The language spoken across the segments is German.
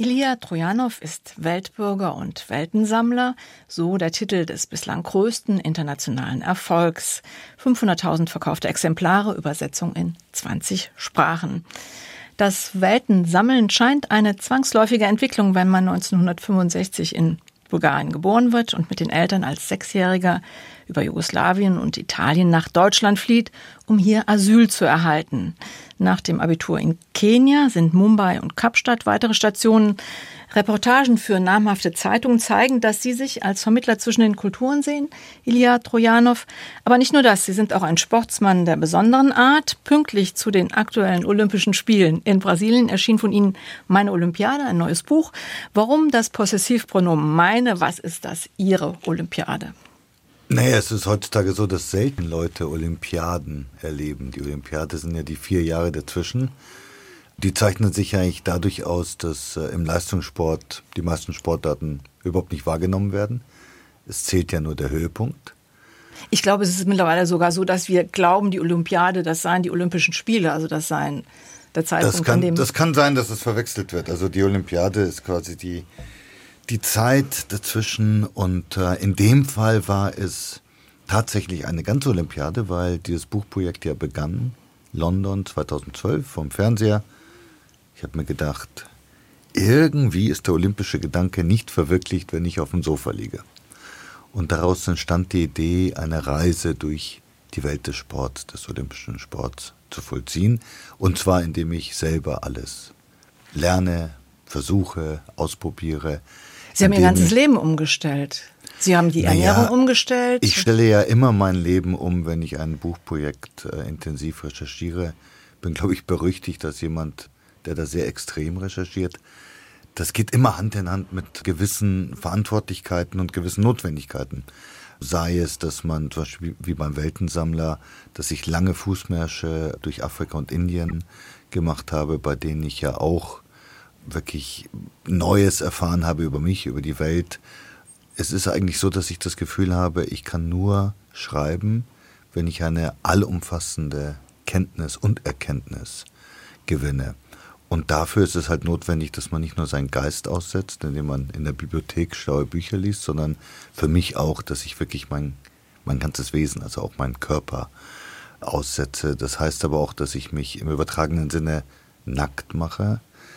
Ilja Trojanow ist Weltbürger und Weltensammler, so der Titel des bislang größten internationalen Erfolgs. 500.000 verkaufte Exemplare, Übersetzung in 20 Sprachen. Das Weltensammeln scheint eine zwangsläufige Entwicklung, wenn man 1965 in Bulgarien geboren wird und mit den Eltern als Sechsjähriger über Jugoslawien und Italien nach Deutschland flieht, um hier Asyl zu erhalten. Nach dem Abitur in Kenia sind Mumbai und Kapstadt weitere Stationen. Reportagen für namhafte Zeitungen zeigen, dass Sie sich als Vermittler zwischen den Kulturen sehen, Ilja Trojanow. Aber nicht nur das, Sie sind auch ein Sportsmann der besonderen Art. Pünktlich zu den aktuellen Olympischen Spielen in Brasilien erschien von Ihnen Meine Olympiade, ein neues Buch. Warum das Possessivpronomen meine? Was ist das, Ihre Olympiade? Naja, es ist heutzutage so, dass selten Leute Olympiaden erleben. Die Olympiade sind ja die 4 Jahre dazwischen. Die zeichnen sich eigentlich dadurch aus, dass im Leistungssport die meisten Sportarten überhaupt nicht wahrgenommen werden. Es zählt ja nur der Höhepunkt. Ich glaube, es ist mittlerweile sogar so, dass wir glauben, die Olympiade, das seien die Olympischen Spiele, also das seien der Zeitpunkt, an dem... Das kann sein, dass es verwechselt wird. Also die Olympiade ist quasi die Zeit dazwischen und in dem Fall war es tatsächlich eine ganze Olympiade, weil dieses Buchprojekt ja begann, London 2012 vom Fernseher. Ich habe mir gedacht, irgendwie ist der olympische Gedanke nicht verwirklicht, wenn ich auf dem Sofa liege. Und daraus entstand die Idee, eine Reise durch die Welt des Sports, des olympischen Sports zu vollziehen. Und zwar, indem ich selber alles lerne, versuche, ausprobiere. Sie haben Ihr ganzes Leben umgestellt. Sie haben die Ernährung umgestellt. Ich stelle ja immer mein Leben um, wenn ich ein Buchprojekt intensiv recherchiere. Bin, glaube ich, berüchtigt als jemand, der da sehr extrem recherchiert. Das geht immer Hand in Hand mit gewissen Verantwortlichkeiten und gewissen Notwendigkeiten. Sei es, dass man zum Beispiel wie beim Weltensammler, dass ich lange Fußmärsche durch Afrika und Indien gemacht habe, bei denen ich ja auch wirklich Neues erfahren habe über mich, über die Welt. Es ist eigentlich so, dass ich das Gefühl habe, ich kann nur schreiben, wenn ich eine allumfassende Kenntnis und Erkenntnis gewinne. Und dafür ist es halt notwendig, dass man nicht nur seinen Geist aussetzt, indem man in der Bibliothek schlaue Bücher liest, sondern für mich auch, dass ich wirklich mein ganzes Wesen, also auch meinen Körper aussetze. Das heißt aber auch, dass ich mich im übertragenen Sinne nackt mache,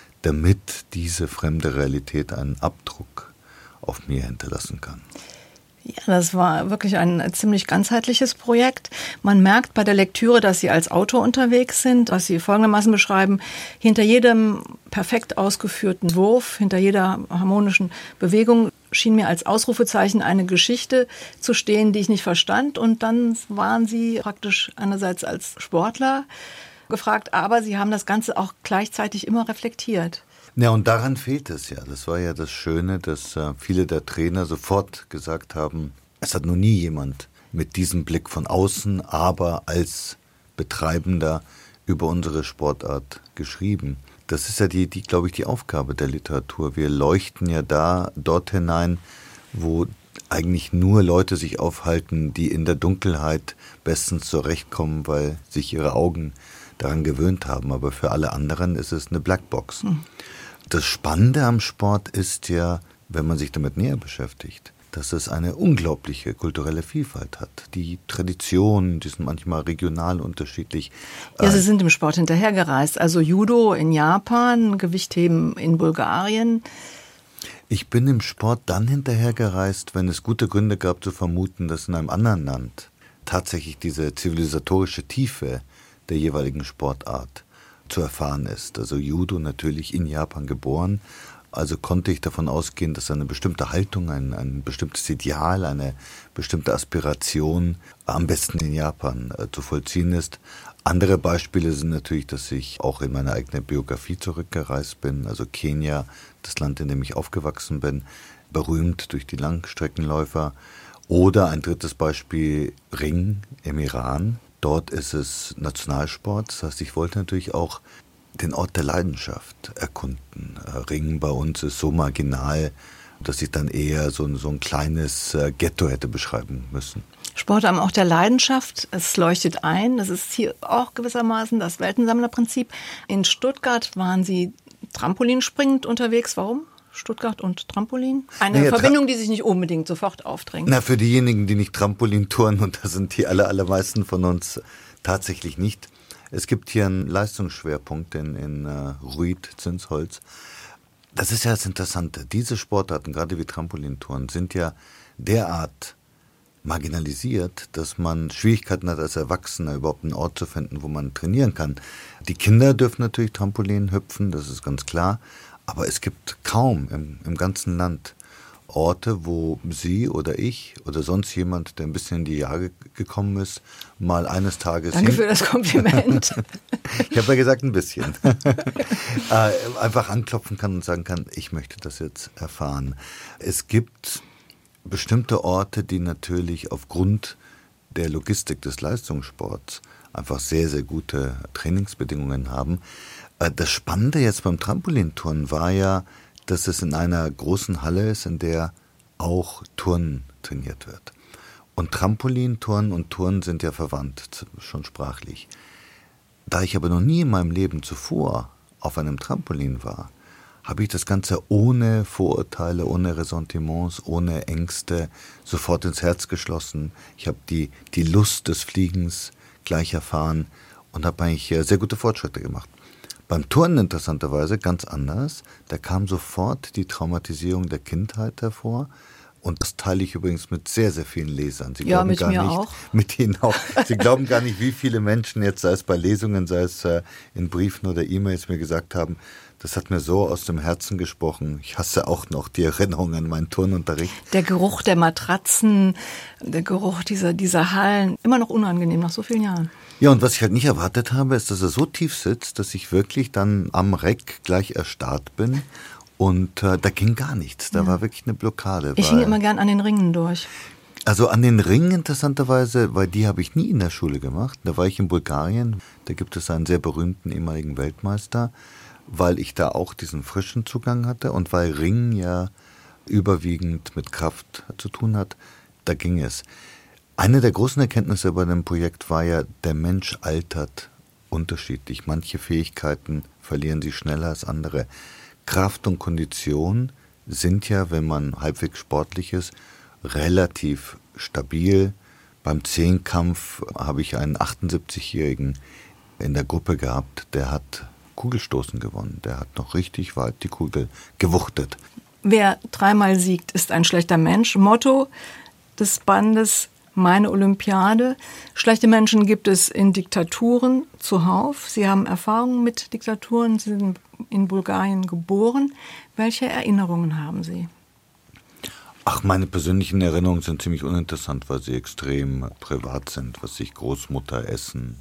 damit diese fremde Realität einen Abdruck auf mir hinterlassen kann. Ja, das war wirklich ein ziemlich ganzheitliches Projekt. Man merkt bei der Lektüre, dass Sie als Autor unterwegs sind, was Sie folgendermaßen beschreiben: Hinter jedem perfekt ausgeführten Wurf, hinter jeder harmonischen Bewegung schien mir als Ausrufezeichen eine Geschichte zu stehen, die ich nicht verstand. Und dann waren Sie praktisch einerseits als Sportler gefragt, aber Sie haben das Ganze auch gleichzeitig immer reflektiert. Ja, und daran fehlt es ja. Das war ja das Schöne, dass viele der Trainer sofort gesagt haben, es hat noch nie jemand mit diesem Blick von außen, aber als Betreibender über unsere Sportart geschrieben. Das ist ja glaube ich, die Aufgabe der Literatur. Wir leuchten ja dort hinein, wo eigentlich nur Leute sich aufhalten, die in der Dunkelheit bestens zurechtkommen, weil sich ihre Augen daran gewöhnt haben. Aber für alle anderen ist es eine Blackbox. Das Spannende am Sport ist ja, wenn man sich damit näher beschäftigt, dass es eine unglaubliche kulturelle Vielfalt hat. Die Traditionen, die sind manchmal regional unterschiedlich. Ja, Sie sind im Sport hinterhergereist. Also Judo in Japan, Gewichtheben in Bulgarien. Ich bin im Sport dann hinterhergereist, wenn es gute Gründe gab zu vermuten, dass in einem anderen Land tatsächlich diese zivilisatorische Tiefe der jeweiligen Sportart zu erfahren ist. Also Judo natürlich in Japan geboren, also konnte ich davon ausgehen, dass eine bestimmte Haltung, ein bestimmtes Ideal, eine bestimmte Aspiration am besten in Japan zu vollziehen ist. Andere Beispiele sind natürlich, dass ich auch in meine eigene Biografie zurückgereist bin, also Kenia, das Land, in dem ich aufgewachsen bin, berühmt durch die Langstreckenläufer. Oder ein drittes Beispiel, Ring im Iran. Dort ist es Nationalsport, das heißt, ich wollte natürlich auch den Ort der Leidenschaft erkunden. Ring bei uns ist so marginal, dass ich dann eher so ein kleines Ghetto hätte beschreiben müssen. Sport am Ort der Leidenschaft, es leuchtet ein. Das ist hier auch gewissermaßen das Weltensammlerprinzip. In Stuttgart waren Sie trampolinspringend unterwegs. Warum? Stuttgart und Trampolin? Eine Verbindung, die sich nicht unbedingt sofort aufdrängt. Na, für diejenigen, die nicht Trampolin touren, und das sind die allermeisten von uns tatsächlich nicht. Es gibt hier einen Leistungsschwerpunkt in Ruid, Zinsholz. Das ist ja das Interessante. Diese Sportarten, gerade wie Trampolintouren, sind ja derart marginalisiert, dass man Schwierigkeiten hat, als Erwachsener überhaupt einen Ort zu finden, wo man trainieren kann. Die Kinder dürfen natürlich Trampolin hüpfen, das ist ganz klar, aber es gibt kaum im ganzen Land Orte, wo Sie oder ich oder sonst jemand, der ein bisschen in die Jahre gekommen ist, mal eines Tages... Danke für das Kompliment. Ich habe ja gesagt, ein bisschen. Einfach anklopfen kann und sagen kann, ich möchte das jetzt erfahren. Es gibt bestimmte Orte, die natürlich aufgrund der Logistik des Leistungssports einfach sehr, sehr gute Trainingsbedingungen haben. Das Spannende jetzt beim Trampolinturnen war ja, dass es in einer großen Halle ist, in der auch Turnen trainiert wird. Und Trampolinturnen und Turnen sind ja verwandt, schon sprachlich. Da ich aber noch nie in meinem Leben zuvor auf einem Trampolin war, habe ich das Ganze ohne Vorurteile, ohne Ressentiments, ohne Ängste sofort ins Herz geschlossen. Ich habe die Lust des Fliegens gleich erfahren und habe eigentlich sehr gute Fortschritte gemacht. Beim Turnen interessanterweise ganz anders. Da kam sofort die Traumatisierung der Kindheit hervor. Und das teile ich übrigens mit sehr, sehr vielen Lesern. Sie glauben mit gar mir nicht, auch. Mit Ihnen auch. Sie glauben gar nicht, wie viele Menschen jetzt, sei es bei Lesungen, sei es in Briefen oder E-Mails, mir gesagt haben, das hat mir so aus dem Herzen gesprochen. Ich hasse auch noch die Erinnerung an meinen Turnunterricht. Der Geruch der Matratzen, der Geruch dieser Hallen, immer noch unangenehm nach so vielen Jahren. Ja, und was ich halt nicht erwartet habe, ist, dass er so tief sitzt, dass ich wirklich dann am Reck gleich erstarrt bin. Und da ging gar nichts. Da war wirklich eine Blockade. Ich hing immer gern an den Ringen durch. Also an den Ringen interessanterweise, weil die habe ich nie in der Schule gemacht. Da war ich in Bulgarien. Da gibt es einen sehr berühmten ehemaligen Weltmeister, weil ich da auch diesen frischen Zugang hatte und weil Ringen ja überwiegend mit Kraft zu tun hat, da ging es. Eine der großen Erkenntnisse bei dem Projekt war ja, der Mensch altert unterschiedlich. Manche Fähigkeiten verlieren sie schneller als andere. Kraft und Kondition sind ja, wenn man halbwegs sportlich ist, relativ stabil. Beim Zehnkampf habe ich einen 78-Jährigen in der Gruppe gehabt, der hat Kugelstoßen gewonnen. Der hat noch richtig weit die Kugel gewuchtet. Wer dreimal siegt, ist ein schlechter Mensch. Motto des Bandes Meine Olympiade. Schlechte Menschen gibt es in Diktaturen zuhauf. Sie haben Erfahrungen mit Diktaturen. Sie sind in Bulgarien geboren. Welche Erinnerungen haben Sie? Ach, meine persönlichen Erinnerungen sind ziemlich uninteressant, weil sie extrem privat sind, was sich Großmutter essen.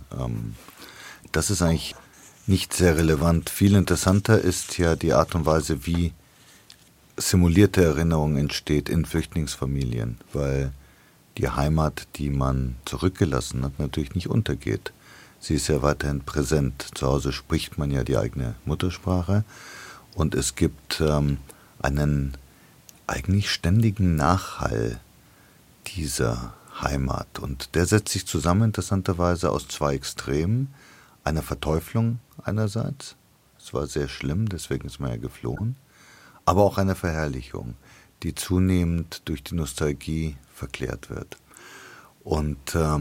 Das ist eigentlich nicht sehr relevant. Viel interessanter ist ja die Art und Weise, wie simulierte Erinnerung entsteht in Flüchtlingsfamilien, weil die Heimat, die man zurückgelassen hat, natürlich nicht untergeht. Sie ist ja weiterhin präsent. Zu Hause spricht man ja die eigene Muttersprache und es gibt einen eigentlich ständigen Nachhall dieser Heimat. Und der setzt sich zusammen interessanterweise aus zwei Extremen. Einer Verteuflung einerseits, es war sehr schlimm, deswegen ist man ja geflohen, aber auch einer Verherrlichung, die zunehmend durch die Nostalgie verklärt wird. Und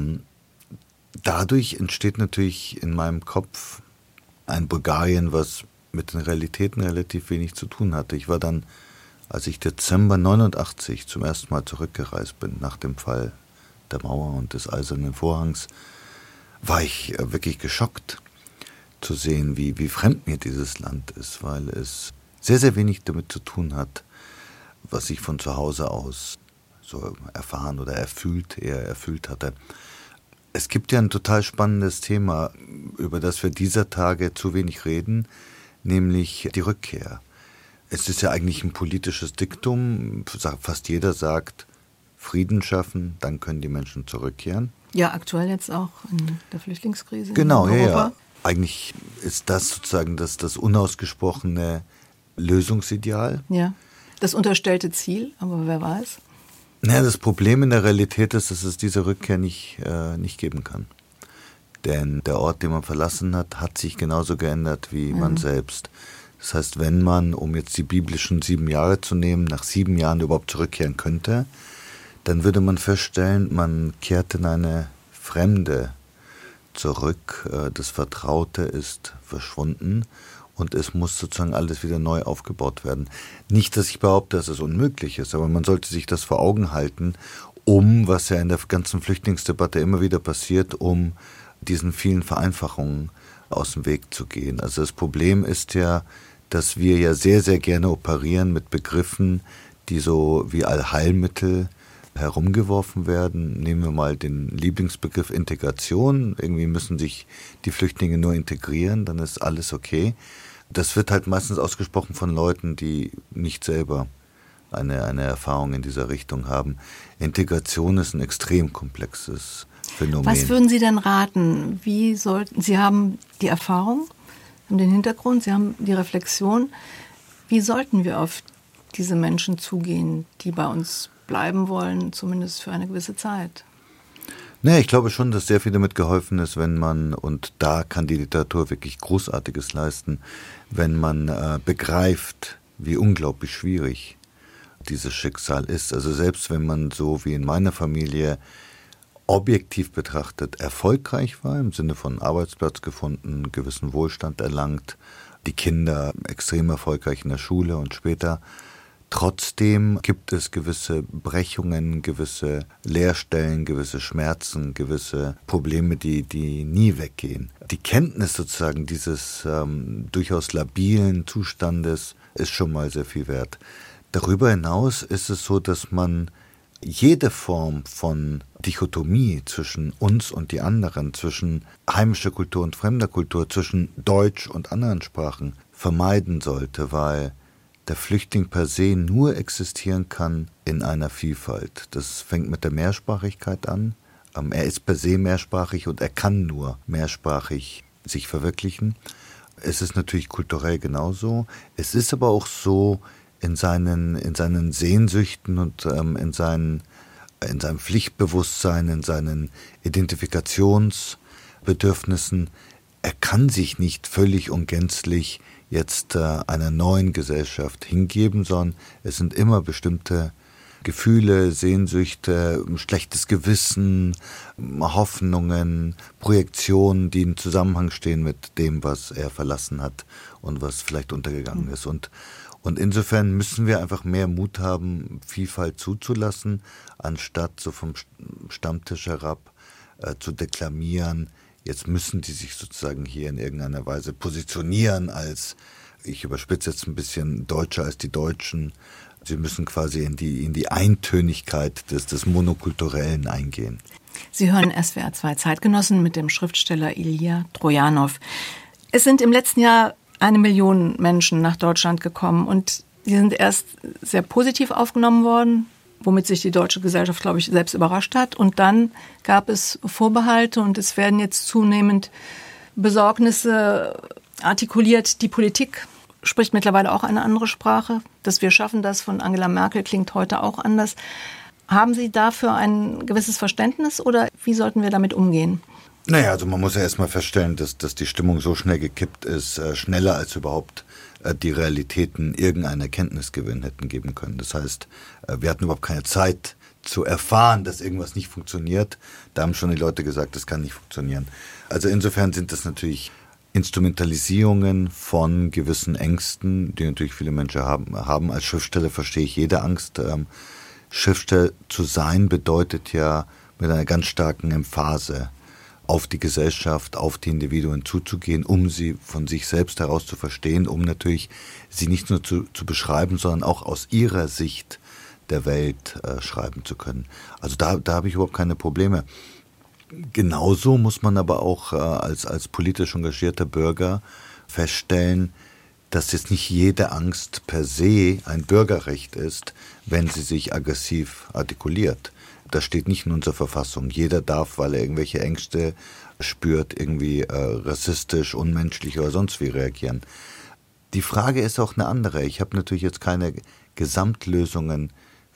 dadurch entsteht natürlich in meinem Kopf ein Bulgarien, was mit den Realitäten relativ wenig zu tun hatte. Ich war dann, als ich Dezember 89 zum ersten Mal zurückgereist bin, nach dem Fall der Mauer und des Eisernen Vorhangs, war ich wirklich geschockt zu sehen, wie fremd mir dieses Land ist, weil es sehr, sehr wenig damit zu tun hat, was ich von zu Hause aus so erfahren oder eher erfüllt hatte. Es gibt ja ein total spannendes Thema, über das wir dieser Tage zu wenig reden, nämlich die Rückkehr. Es ist ja eigentlich ein politisches Diktum, fast jeder sagt, Frieden schaffen, dann können die Menschen zurückkehren. Ja, aktuell jetzt auch in der Flüchtlingskrise. Genau, in Europa. ja. Eigentlich ist das sozusagen das unausgesprochene Lösungsideal. Ja, das unterstellte Ziel, aber wer weiß. Naja, das Problem in der Realität ist, dass es diese Rückkehr nicht geben kann. Denn der Ort, den man verlassen hat, hat sich genauso geändert wie man selbst. Das heißt, wenn man, um jetzt die biblischen 7 Jahre zu nehmen, nach 7 Jahren überhaupt zurückkehren könnte, dann würde man feststellen, man kehrt in eine Fremde zurück, das Vertraute ist verschwunden und es muss sozusagen alles wieder neu aufgebaut werden. Nicht, dass ich behaupte, dass es unmöglich ist, aber man sollte sich das vor Augen halten, was ja in der ganzen Flüchtlingsdebatte immer wieder passiert, um diesen vielen Vereinfachungen aus dem Weg zu gehen. Also das Problem ist ja, dass wir ja sehr, sehr gerne operieren mit Begriffen, die so wie Allheilmittel herumgeworfen werden. Nehmen wir mal den Lieblingsbegriff Integration. Irgendwie müssen sich die Flüchtlinge nur integrieren, dann ist alles okay. Das wird halt meistens ausgesprochen von Leuten, die nicht selber eine Erfahrung in dieser Richtung haben. Integration ist ein extrem komplexes Phänomen. Was würden Sie denn raten? Sie haben die Erfahrung, haben den Hintergrund, Sie haben die Reflexion. Wie sollten wir auf diese Menschen zugehen, die bei uns bleiben wollen, zumindest für eine gewisse Zeit? Naja, ich glaube schon, dass sehr viel damit geholfen ist, wenn man, und da kann die Literatur wirklich Großartiges leisten, wenn man begreift, wie unglaublich schwierig dieses Schicksal ist. Also selbst wenn man so wie in meiner Familie objektiv betrachtet erfolgreich war, im Sinne von Arbeitsplatz gefunden, gewissen Wohlstand erlangt, die Kinder extrem erfolgreich in der Schule und später. Trotzdem gibt es gewisse Brechungen, gewisse Leerstellen, gewisse Schmerzen, gewisse Probleme, die nie weggehen. Die Kenntnis sozusagen dieses durchaus labilen Zustandes ist schon mal sehr viel wert. Darüber hinaus ist es so, dass man jede Form von Dichotomie zwischen uns und die anderen, zwischen heimischer Kultur und fremder Kultur, zwischen Deutsch und anderen Sprachen vermeiden sollte, weil der Flüchtling per se nur existieren kann in einer Vielfalt. Das fängt mit der Mehrsprachigkeit an. Er ist per se mehrsprachig und er kann nur mehrsprachig sich verwirklichen. Es ist natürlich kulturell genauso. Es ist aber auch so, in seinen Sehnsüchten und in seinem Pflichtbewusstsein, in seinen Identifikationsbedürfnissen, er kann sich nicht völlig und gänzlich jetzt einer neuen Gesellschaft hingeben, sondern es sind immer bestimmte Gefühle, Sehnsüchte, schlechtes Gewissen, Hoffnungen, Projektionen, die im Zusammenhang stehen mit dem, was er verlassen hat und was vielleicht untergegangen ist. Und insofern müssen wir einfach mehr Mut haben, Vielfalt zuzulassen, anstatt so vom Stammtisch herab zu deklamieren, jetzt müssen die sich sozusagen hier in irgendeiner Weise positionieren als, ich überspitze jetzt ein bisschen, Deutscher als die Deutschen. Sie müssen quasi in die Eintönigkeit des Monokulturellen eingehen. Sie hören SWR 2 Zeitgenossen mit dem Schriftsteller Ilja Trojanow. Es sind im letzten Jahr 1 Million Menschen nach Deutschland gekommen und die sind erst sehr positiv aufgenommen worden, womit sich die deutsche Gesellschaft, glaube ich, selbst überrascht hat. Und dann gab es Vorbehalte und es werden jetzt zunehmend Besorgnisse artikuliert. Die Politik spricht mittlerweile auch eine andere Sprache. Dass wir schaffen das von Angela Merkel klingt heute auch anders. Haben Sie dafür ein gewisses Verständnis oder wie sollten wir damit umgehen? Naja, also man muss ja erstmal feststellen, dass die Stimmung so schnell gekippt ist, schneller als überhaupt die Realitäten irgendeinen Erkenntnisgewinn hätten geben können. Das heißt, wir hatten überhaupt keine Zeit zu erfahren, dass irgendwas nicht funktioniert. Da haben schon die Leute gesagt, das kann nicht funktionieren. Also insofern sind das natürlich Instrumentalisierungen von gewissen Ängsten, die natürlich viele Menschen haben. Als Schriftsteller verstehe ich jede Angst. Schriftsteller zu sein bedeutet ja mit einer ganz starken Emphase auf die Gesellschaft, auf die Individuen zuzugehen, um sie von sich selbst heraus zu verstehen, um natürlich sie nicht nur zu beschreiben, sondern auch aus ihrer Sicht der Welt schreiben zu können. Also da habe ich überhaupt keine Probleme. Genauso muss man aber auch als politisch engagierter Bürger feststellen, dass jetzt nicht jede Angst per se ein Bürgerrecht ist, wenn sie sich aggressiv artikuliert. Das steht nicht in unserer Verfassung. Jeder darf, weil er irgendwelche Ängste spürt, irgendwie rassistisch, unmenschlich oder sonst wie reagieren. Die Frage ist auch eine andere. Ich habe natürlich jetzt keine Gesamtlösungen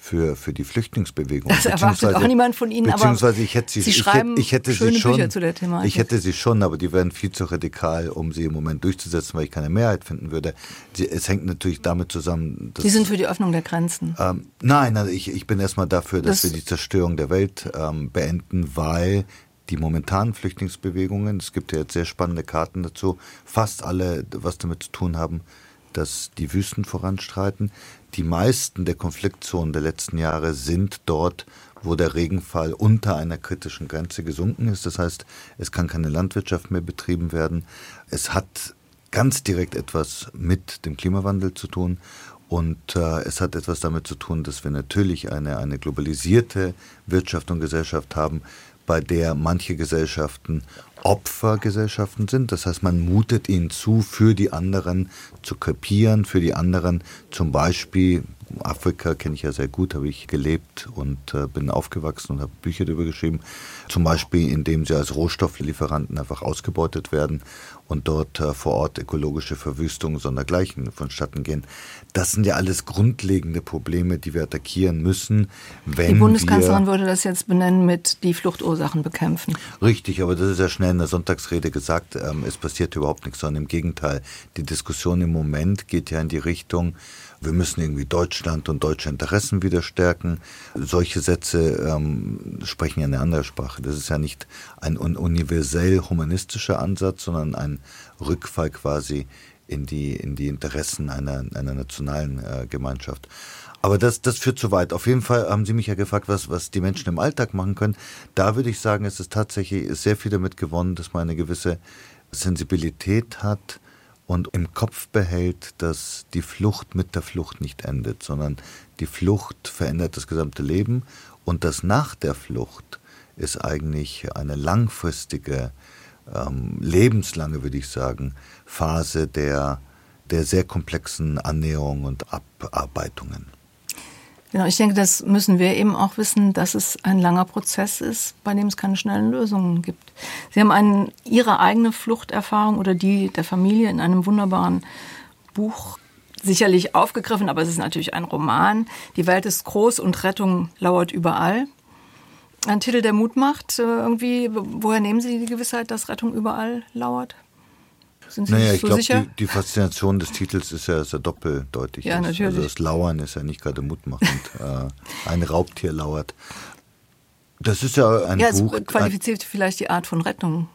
für die Flüchtlingsbewegung. Das erwartet auch niemand von Ihnen, aber ich hätte Sie schreiben schöne Bücher zu der Thematik. Ich hätte sie schon, aber die wären viel zu radikal, um sie im Moment durchzusetzen, weil ich keine Mehrheit finden würde. Es hängt natürlich damit zusammen, dass... Sie sind für die Öffnung der Grenzen? Nein, also ich bin erstmal dafür, dass wir die Zerstörung der Welt beenden, weil die momentanen Flüchtlingsbewegungen, es gibt ja jetzt sehr spannende Karten dazu, fast alle was damit zu tun haben, dass die Wüsten voranstreiten. Die meisten der Konfliktzonen der letzten Jahre sind dort, wo der Regenfall unter einer kritischen Grenze gesunken ist. Das heißt, es kann keine Landwirtschaft mehr betrieben werden. Es hat ganz direkt etwas mit dem Klimawandel zu tun. Und es hat etwas damit zu tun, dass wir natürlich eine globalisierte Wirtschaft und Gesellschaft haben, bei der manche Gesellschaften Opfergesellschaften sind. Das heißt, man mutet ihnen zu, für die anderen zu krepieren, für die anderen zum Beispiel, Afrika kenne ich ja sehr gut, habe ich gelebt und bin aufgewachsen und habe Bücher darüber geschrieben, zum Beispiel indem sie als Rohstofflieferanten einfach ausgebeutet werden und dort vor Ort ökologische Verwüstungen sondergleichen vonstatten gehen. Das sind ja alles grundlegende Probleme, die wir attackieren müssen, wenn die Bundeskanzlerin würde das jetzt benennen mit die Fluchtursachen bekämpfen. Richtig, aber das ist ja schnell in der Sonntagsrede gesagt, es passiert überhaupt nichts, sondern im Gegenteil. Die Diskussion im Moment geht ja in die Richtung, wir müssen irgendwie Deutschland und deutsche Interessen wieder stärken. Solche Sätze sprechen ja eine andere Sprache. Das ist ja nicht ein universell humanistischer Ansatz, sondern ein Rückfall quasi in die Interessen einer nationalen Gemeinschaft. Aber das führt zu weit. Auf jeden Fall haben Sie mich ja gefragt, was die Menschen im Alltag machen können. Da würde ich sagen, es ist tatsächlich sehr viel damit gewonnen, dass man eine gewisse Sensibilität hat und im Kopf behält, dass die Flucht mit der Flucht nicht endet, sondern die Flucht verändert das gesamte Leben und das nach der Flucht ist eigentlich eine langfristige, lebenslange, würde ich sagen, Phase der sehr komplexen Annäherung und Abarbeitungen. Genau, ich denke, das müssen wir eben auch wissen, dass es ein langer Prozess ist, bei dem es keine schnellen Lösungen gibt. Sie haben Ihre eigene Fluchterfahrung oder die der Familie in einem wunderbaren Buch sicherlich aufgegriffen, aber es ist natürlich ein Roman. Die Welt ist groß und Rettung lauert überall. Ein Titel, der Mut macht. Irgendwie, woher nehmen Sie die Gewissheit, dass Rettung überall lauert? Sind Sie ich glaube, die Faszination des Titels ist ja doppeldeutig. Ja, natürlich. Also das Lauern ist ja nicht gerade mutmachend. Ein Raubtier lauert. Das ist ja ein Buch. Es qualifiziert vielleicht die Art von Rettung.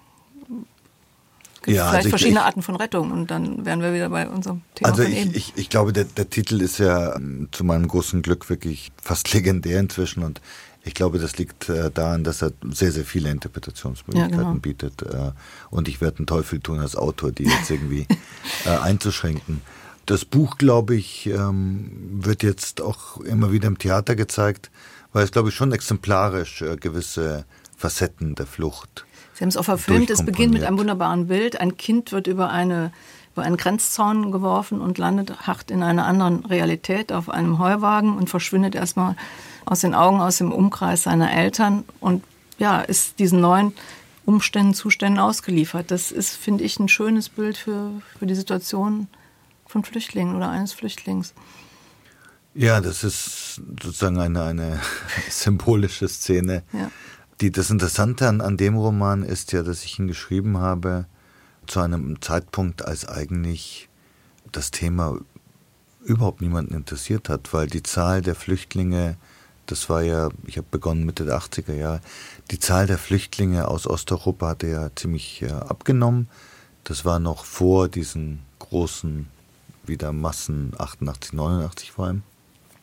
Es gibt vielleicht verschiedene Arten von Rettung und dann wären wir wieder bei unserem Thema. Also ich glaube, der Titel ist ja zu meinem großen Glück wirklich fast legendär inzwischen und ich glaube, das liegt daran, dass er sehr, sehr viele Interpretationsmöglichkeiten bietet. Und ich werde einen Teufel tun als Autor, die jetzt irgendwie einzuschränken. Das Buch, glaube ich, wird jetzt auch immer wieder im Theater gezeigt, weil es, glaube ich, schon exemplarisch gewisse Facetten der Flucht. Sie haben es auch verfilmt. Es beginnt mit einem wunderbaren Bild. Ein Kind wird über einen Grenzzaun geworfen und landet hart in einer anderen Realität auf einem Heuwagen und verschwindet erstmal aus den Augen, aus dem Umkreis seiner Eltern und ist diesen neuen Umständen, Zuständen ausgeliefert. Das ist, finde ich, ein schönes Bild für die Situation von Flüchtlingen oder eines Flüchtlings. Ja, das ist sozusagen eine symbolische Szene. Ja. Das Interessante an dem Roman ist ja, dass ich ihn geschrieben habe zu einem Zeitpunkt, als eigentlich das Thema überhaupt niemanden interessiert hat, weil die Zahl der Flüchtlinge, das war ja, ich habe begonnen Mitte der 80er Jahre, die Zahl der Flüchtlinge aus Osteuropa hatte ja ziemlich abgenommen. Das war noch vor diesen großen wieder Massen, 88, 89 vor allem.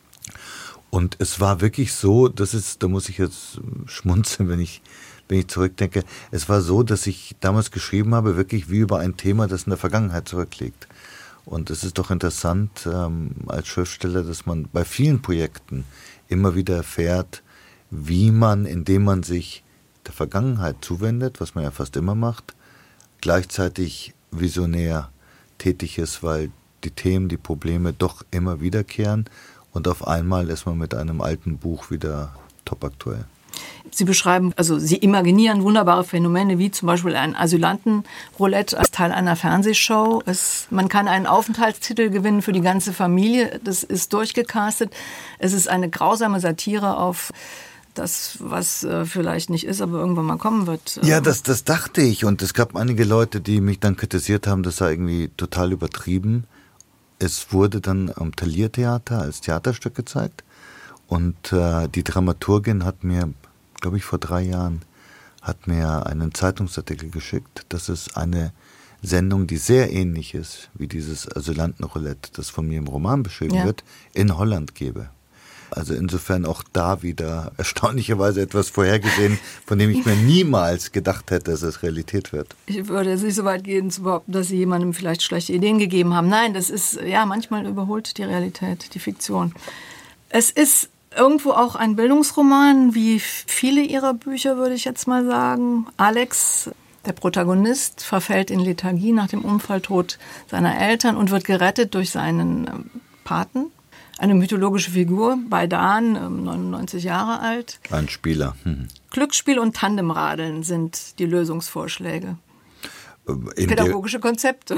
Und es war wirklich so, da muss ich jetzt schmunzeln, wenn ich zurückdenke, es war so, dass ich damals geschrieben habe, wirklich wie über ein Thema, das in der Vergangenheit zurückliegt. Und es ist doch interessant als Schriftsteller, dass man bei vielen Projekten immer wieder erfährt, wie man, indem man sich der Vergangenheit zuwendet, was man ja fast immer macht, gleichzeitig visionär tätig ist, weil die Themen, die Probleme doch immer wiederkehren und auf einmal ist man mit einem alten Buch wieder topaktuell. Sie beschreiben, also Sie imaginieren wunderbare Phänomene, wie zum Beispiel ein Asylantenroulette als Teil einer Fernsehshow. Man kann einen Aufenthaltstitel gewinnen für die ganze Familie. Das ist durchgecastet. Es ist eine grausame Satire auf das, was vielleicht nicht ist, aber irgendwann mal kommen wird. Ja, das dachte ich. Und es gab einige Leute, die mich dann kritisiert haben, das sei irgendwie total übertrieben. Es wurde dann am Thalia-Theater als Theaterstück gezeigt. Und die Dramaturgin hat mir, glaube ich, vor 3 Jahren, hat mir einen Zeitungsartikel geschickt, dass es eine Sendung, die sehr ähnlich ist wie dieses Asylantenroulette, das von mir im Roman beschrieben wird, in Holland gäbe. Also insofern auch da wieder erstaunlicherweise etwas vorhergesehen, von dem ich mir niemals gedacht hätte, dass es Realität wird. Ich würde jetzt nicht so weit gehen zu behaupten, dass Sie jemandem vielleicht schlechte Ideen gegeben haben. Nein, das ist, ja, manchmal überholt die Realität, die Fiktion. Es ist irgendwo auch ein Bildungsroman, wie viele Ihrer Bücher, würde ich jetzt mal sagen. Alex, der Protagonist, verfällt in Lethargie nach dem Unfalltod seiner Eltern und wird gerettet durch seinen Paten. Eine mythologische Figur, Baidan, 99 Jahre alt. Ein Spieler. Glücksspiel und Tandemradeln sind die Lösungsvorschläge. Pädagogische Konzepte.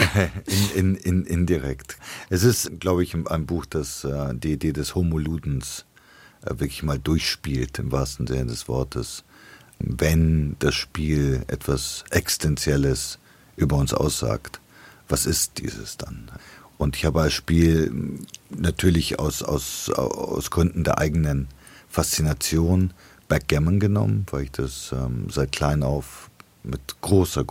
Indirekt. Es ist, glaube ich, ein Buch, das die Idee des Homo Ludens wirklich mal durchspielt, im wahrsten Sinne des Wortes. Wenn das Spiel etwas Existenzielles über uns aussagt, was ist dieses dann? Und ich habe als Spiel natürlich aus Gründen der eigenen Faszination Backgammon genommen, weil ich das seit klein auf mit großer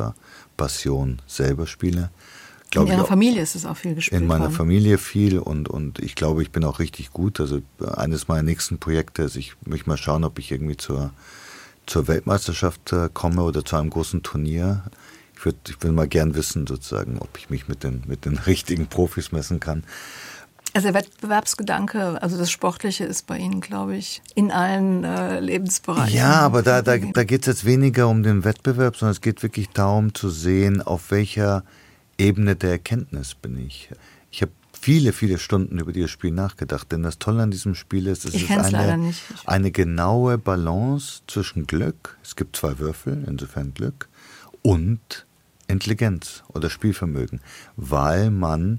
Passion selber spiele. In Ihrer Familie ist es auch viel gespielt worden? In meiner Familie viel und ich glaube, ich bin auch richtig gut. Also eines meiner nächsten Projekte ist, ich möchte mal schauen, ob ich irgendwie zur Weltmeisterschaft komme oder zu einem großen Turnier. Ich will mal gern wissen, sozusagen, ob ich mich mit den richtigen Profis messen kann. Also der Wettbewerbsgedanke, also das Sportliche ist bei Ihnen, glaube ich, in allen Lebensbereichen. Ja, aber da geht es jetzt weniger um den Wettbewerb, sondern es geht wirklich darum zu sehen, auf welcher Ebene der Erkenntnis bin ich. Ich habe viele Stunden über dieses Spiel nachgedacht, denn das Tolle an diesem Spiel ist, es ist eine genaue Balance zwischen Glück, es gibt 2 Würfel, insofern Glück, und Intelligenz oder Spielvermögen, weil man,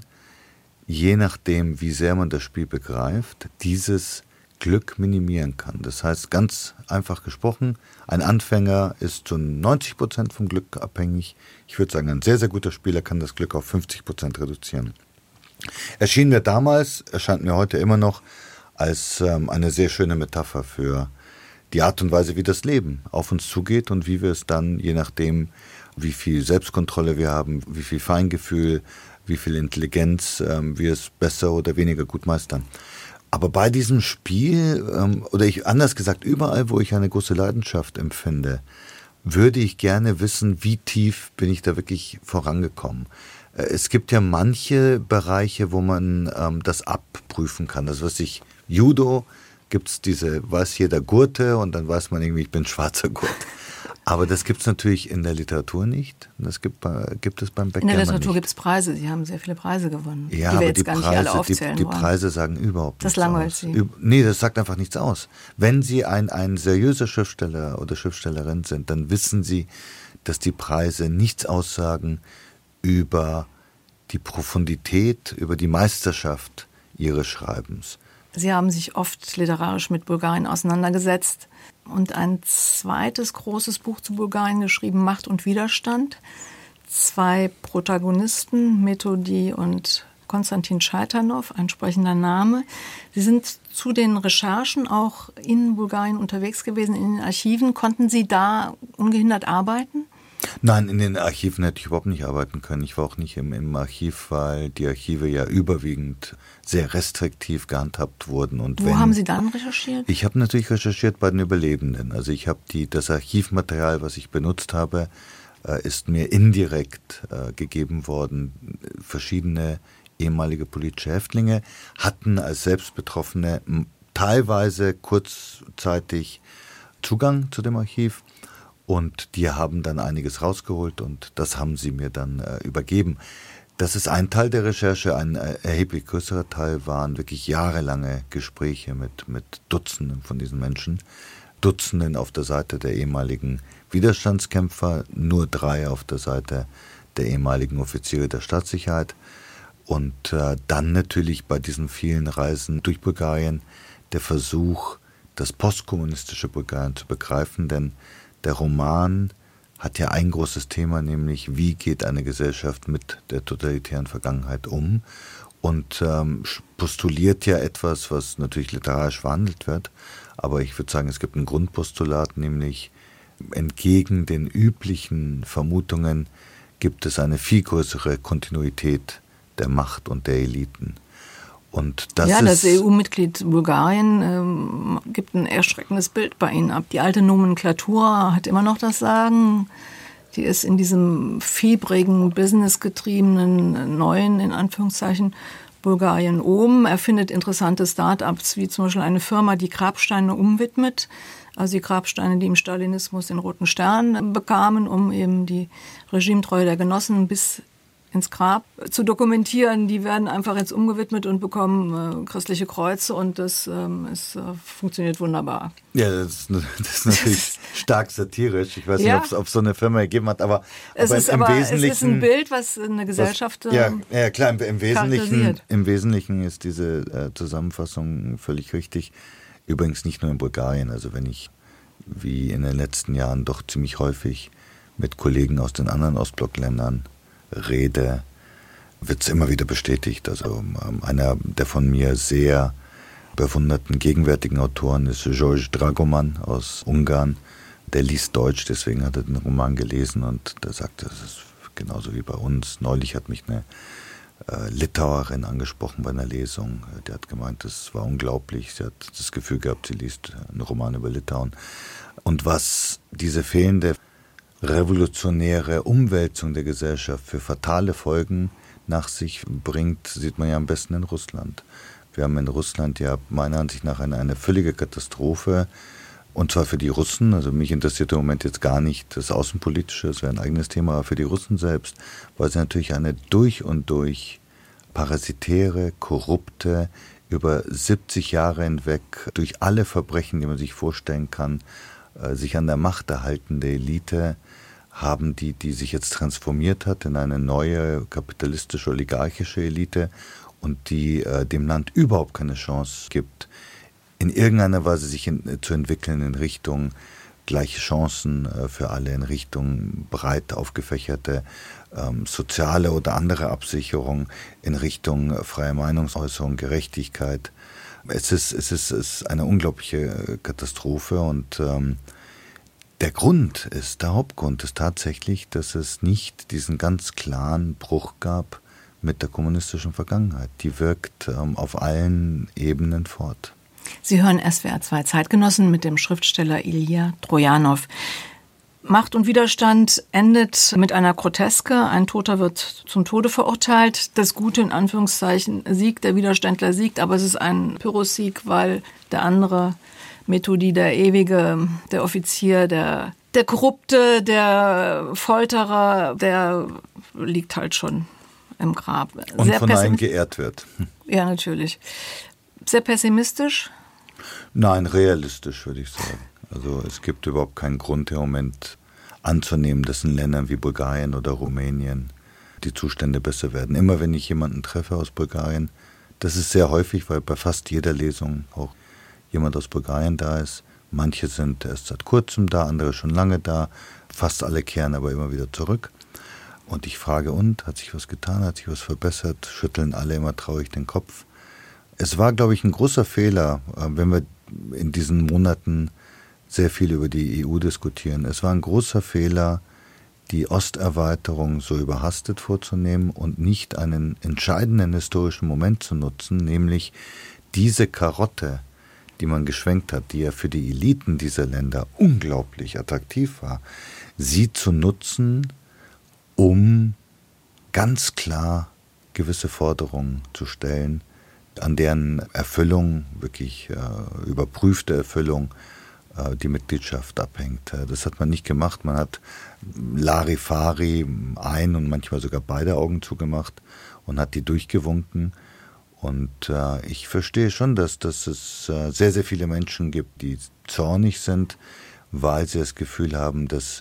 je nachdem, wie sehr man das Spiel begreift, dieses Glück minimieren kann. Das heißt, ganz einfach gesprochen, ein Anfänger ist zu 90% vom Glück abhängig. Ich würde sagen, ein sehr, sehr guter Spieler kann das Glück auf 50% reduzieren. Erschien mir damals, erscheint mir heute immer noch als eine sehr schöne Metapher für die Art und Weise, wie das Leben auf uns zugeht und wie wir es dann, je nachdem, wie viel Selbstkontrolle wir haben, wie viel Feingefühl, wie viel Intelligenz, wir es besser oder weniger gut meistern. Aber bei diesem Spiel, oder anders gesagt, überall, wo ich eine große Leidenschaft empfinde, würde ich gerne wissen, wie tief bin ich da wirklich vorangekommen. Es gibt ja manche Bereiche, wo man das abprüfen kann. Also was ich, Judo, gibt's weiß jeder Gurte und dann weiß man irgendwie, ich bin schwarzer Gurt. Aber das gibt es natürlich in der Literatur nicht. Das gibt es beim Backgammon. In der Literatur gibt es Preise. Sie haben sehr viele Preise gewonnen, ja, die wir jetzt gar nicht alle aufzählen wollen. Die Preise sagen überhaupt nichts aus. Das langweilt Sie? Nee, das sagt einfach nichts aus. Wenn Sie ein seriöser Schriftsteller oder Schriftstellerin sind, dann wissen Sie, dass die Preise nichts aussagen über die Profundität, über die Meisterschaft Ihres Schreibens. Sie haben sich oft literarisch mit Bulgarien auseinandergesetzt und ein zweites großes Buch zu Bulgarien geschrieben, Macht und Widerstand. 2 Protagonisten, Methodi und Konstantin Schaitanov, ein sprechender Name. Sie sind zu den Recherchen auch in Bulgarien unterwegs gewesen, in den Archiven. Konnten Sie da ungehindert arbeiten? Nein, in den Archiven hätte ich überhaupt nicht arbeiten können. Ich war auch nicht im Archiv, weil die Archive ja überwiegend sehr restriktiv gehandhabt wurden. Und Wo haben Sie dann recherchiert? Ich habe natürlich recherchiert bei den Überlebenden. Also ich habe das Archivmaterial, was ich benutzt habe, ist mir indirekt gegeben worden. Verschiedene ehemalige politische Häftlinge hatten als Selbstbetroffene teilweise kurzzeitig Zugang zu dem Archiv. Und die haben dann einiges rausgeholt und das haben sie mir dann übergeben. Das ist ein Teil der Recherche. Ein erheblich größerer Teil waren wirklich jahrelange Gespräche mit Dutzenden von diesen Menschen. Dutzenden auf der Seite der ehemaligen Widerstandskämpfer, nur 3 auf der Seite der ehemaligen Offiziere der Staatssicherheit. Und dann natürlich bei diesen vielen Reisen durch Bulgarien der Versuch, das postkommunistische Bulgarien zu begreifen, denn der Roman hat ja ein großes Thema, nämlich wie geht eine Gesellschaft mit der totalitären Vergangenheit um, und postuliert ja etwas, was natürlich literarisch verhandelt wird, aber ich würde sagen, es gibt ein Grundpostulat, nämlich entgegen den üblichen Vermutungen gibt es eine viel größere Kontinuität der Macht und der Eliten. Und das EU-Mitglied Bulgarien gibt ein erschreckendes Bild bei ihnen ab. Die alte Nomenklatur hat immer noch das Sagen. Die ist in diesem fiebrigen, businessgetriebenen, neuen, in Anführungszeichen, Bulgarien oben. Er findet interessante Start-ups, wie zum Beispiel eine Firma, die Grabsteine umwidmet. Also die Grabsteine, die im Stalinismus den Roten Stern bekamen, um eben die Regimetreue der Genossen bis ins Grab zu dokumentieren. Die werden einfach jetzt umgewidmet und bekommen christliche Kreuze, und das funktioniert wunderbar. Ja, das ist natürlich stark satirisch. Ich weiß nicht, ob es so eine Firma gegeben hat, aber es ist ein Bild, was eine Gesellschaft ja, klar, im Wesentlichen ist diese Zusammenfassung völlig richtig. Übrigens nicht nur in Bulgarien. Also wenn ich, wie in den letzten Jahren, doch ziemlich häufig mit Kollegen aus den anderen Ostblockländern rede, wird es immer wieder bestätigt. Also einer der von mir sehr bewunderten gegenwärtigen Autoren ist George Dragoman aus Ungarn. Der liest Deutsch, deswegen hat er den Roman gelesen, und der sagt, das ist genauso wie bei uns. Neulich hat mich eine Litauerin angesprochen bei einer Lesung. Die hat gemeint, das war unglaublich. Sie hat das Gefühl gehabt, sie liest einen Roman über Litauen. Und was diese fehlende revolutionäre Umwälzung der Gesellschaft für fatale Folgen nach sich bringt, sieht man ja am besten in Russland. Wir haben in Russland ja meiner Ansicht nach eine völlige Katastrophe, und zwar für die Russen. Also mich interessiert im Moment jetzt gar nicht das Außenpolitische, das wäre ein eigenes Thema, aber für die Russen selbst, weil sie natürlich eine durch und durch parasitäre, korrupte, über 70 Jahre hinweg durch alle Verbrechen, die man sich vorstellen kann, sich an der Macht erhaltende Elite haben, die sich jetzt transformiert hat in eine neue kapitalistisch-oligarchische Elite und die dem Land überhaupt keine Chance gibt, in irgendeiner Weise sich zu entwickeln in Richtung gleiche Chancen für alle, in Richtung breit aufgefächerte soziale oder andere Absicherung, in Richtung freie Meinungsäußerung, Gerechtigkeit. Es ist eine unglaubliche Katastrophe, und der Hauptgrund ist tatsächlich, dass es nicht diesen ganz klaren Bruch gab mit der kommunistischen Vergangenheit. Die wirkt auf allen Ebenen fort. Sie hören SWR 2 Zeitgenossen mit dem Schriftsteller Ilja Trojanow. Macht und Widerstand endet mit einer Groteske. Ein Toter wird zum Tode verurteilt. Das Gute in Anführungszeichen siegt, der Widerständler siegt, aber es ist ein Pyrrhussieg, weil der andere, Methodi, der Ewige, der Offizier, der Korrupte, der Folterer, der liegt halt schon im Grab. Und sehr von einem geehrt wird. Ja, natürlich. Sehr pessimistisch? Nein, realistisch, würde ich sagen. Also es gibt überhaupt keinen Grund im Moment anzunehmen, dass in Ländern wie Bulgarien oder Rumänien die Zustände besser werden. Immer wenn ich jemanden treffe aus Bulgarien, das ist sehr häufig, weil bei fast jeder Lesung auch jemand aus Bulgarien da ist. Manche sind erst seit kurzem da, andere schon lange da. Fast alle kehren aber immer wieder zurück. Und ich frage, hat sich was getan, hat sich was verbessert? Schütteln alle immer traurig den Kopf. Es war, glaube ich, ein großer Fehler, wenn wir in diesen Monaten sehr viel über die EU diskutieren. Es war ein großer Fehler, die Osterweiterung so überhastet vorzunehmen und nicht einen entscheidenden historischen Moment zu nutzen, nämlich diese Karotte, die man geschwenkt hat, die ja für die Eliten dieser Länder unglaublich attraktiv war, sie zu nutzen, um ganz klar gewisse Forderungen zu stellen, an deren Erfüllung, wirklich überprüfte Erfüllung, die Mitgliedschaft abhängt. Das hat man nicht gemacht. Man hat Larifari ein und manchmal sogar beide Augen zugemacht und hat die durchgewunken. Und ich verstehe schon, dass es sehr, sehr viele Menschen gibt, die zornig sind, weil sie das Gefühl haben, dass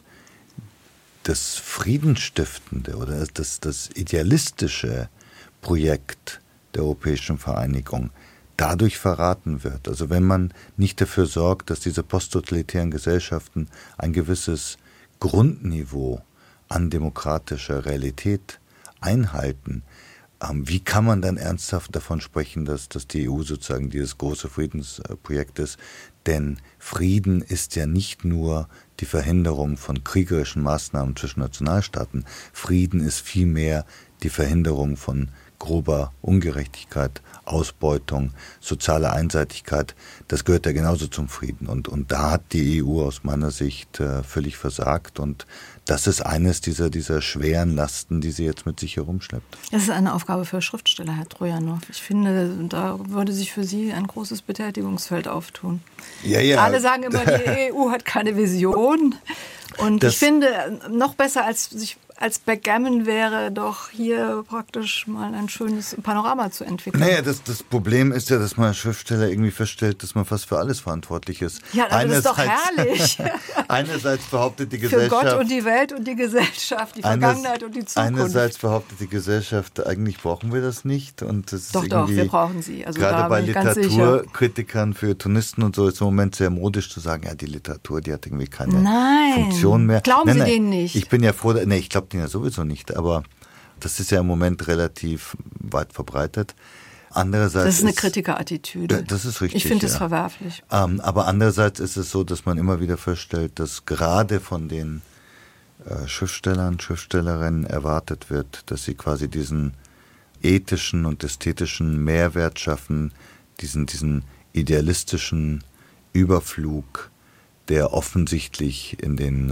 das Friedensstiftende oder das idealistische Projekt der Europäischen Vereinigung dadurch verraten wird. Also wenn man nicht dafür sorgt, dass diese posttotalitären Gesellschaften ein gewisses Grundniveau an demokratischer Realität einhalten, wie kann man dann ernsthaft davon sprechen, dass die EU sozusagen dieses große Friedensprojekt ist? Denn Frieden ist ja nicht nur die Verhinderung von kriegerischen Maßnahmen zwischen Nationalstaaten. Frieden ist vielmehr die Verhinderung von grober Ungerechtigkeit, Ausbeutung, soziale Einseitigkeit. Das gehört ja genauso zum Frieden. Und da hat die EU aus meiner Sicht völlig versagt. Und das ist eines dieser schweren Lasten, die sie jetzt mit sich herumschleppt. Das ist eine Aufgabe für Schriftsteller, Herr Trojanow. Ich finde, da würde sich für Sie ein großes Betätigungsfeld auftun. Ja. Alle sagen immer, die EU hat keine Vision. Und ich finde, noch besser als Backgammon wäre doch hier praktisch mal ein schönes Panorama zu entwickeln. Naja, das Problem ist ja, dass man als Schriftsteller irgendwie feststellt, dass man fast für alles verantwortlich ist. Ja, aber das ist doch herrlich. Einerseits behauptet die Gesellschaft... Für Gott und die Welt und die Gesellschaft, die Vergangenheit und die Zukunft. Einerseits behauptet die Gesellschaft, eigentlich brauchen wir das nicht. Und das doch, ist wir brauchen sie. Also gerade bei Literaturkritikern, Feuilletonisten und so ist im Moment sehr modisch zu sagen, ja, die Literatur, die hat irgendwie keine Funktion mehr. Glauben Sie denen nicht? Ich bin ja froh, ich glaube denen ja sowieso nicht, aber das ist ja im Moment relativ weit verbreitet. Andererseits das ist eine Kritikerattitüde. Das ist richtig. Ich finde es verwerflich. Aber andererseits ist es so, dass man immer wieder feststellt, dass gerade von den Schriftstellern, Schriftstellerinnen erwartet wird, dass sie quasi diesen ethischen und ästhetischen Mehrwert schaffen, diesen idealistischen Überflug, der offensichtlich in den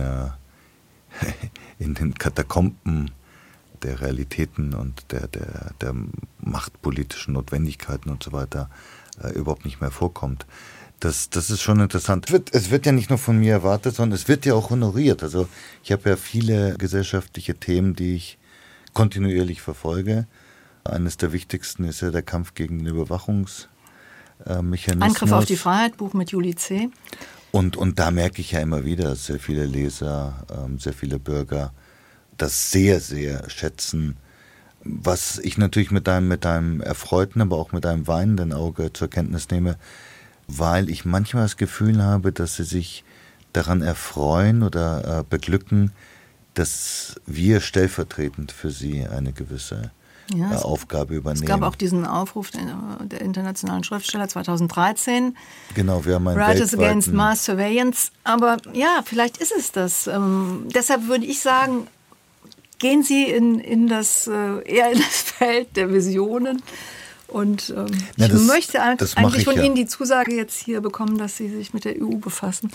Katakomben der Realitäten und der machtpolitischen Notwendigkeiten und so weiter überhaupt nicht mehr vorkommt. Das ist schon interessant. Es wird ja nicht nur von mir erwartet, sondern es wird ja auch honoriert. Also ich habe ja viele gesellschaftliche Themen, die ich kontinuierlich verfolge. Eines der wichtigsten ist ja der Kampf gegen den Überwachungsmechanismus. Angriff auf die Freiheit, Buch mit Julie C. Und da merke ich ja immer wieder, dass sehr viele Leser, sehr viele Bürger das sehr, sehr schätzen, was ich natürlich mit einem erfreuten, aber auch mit einem weinenden Auge zur Kenntnis nehme, weil ich manchmal das Gefühl habe, dass sie sich daran erfreuen oder beglücken, dass wir stellvertretend für sie eine gewisse Aufgabe übernehmen. Es gab auch diesen Aufruf der internationalen Schriftsteller 2013. Genau, wir haben einen Writers Against Mass Surveillance. Aber ja, vielleicht ist es das. Deshalb würde ich sagen, gehen Sie eher in das Feld der Visionen. Und ich möchte eigentlich von Ihnen die Zusage jetzt hier bekommen, dass Sie sich mit der EU befassen.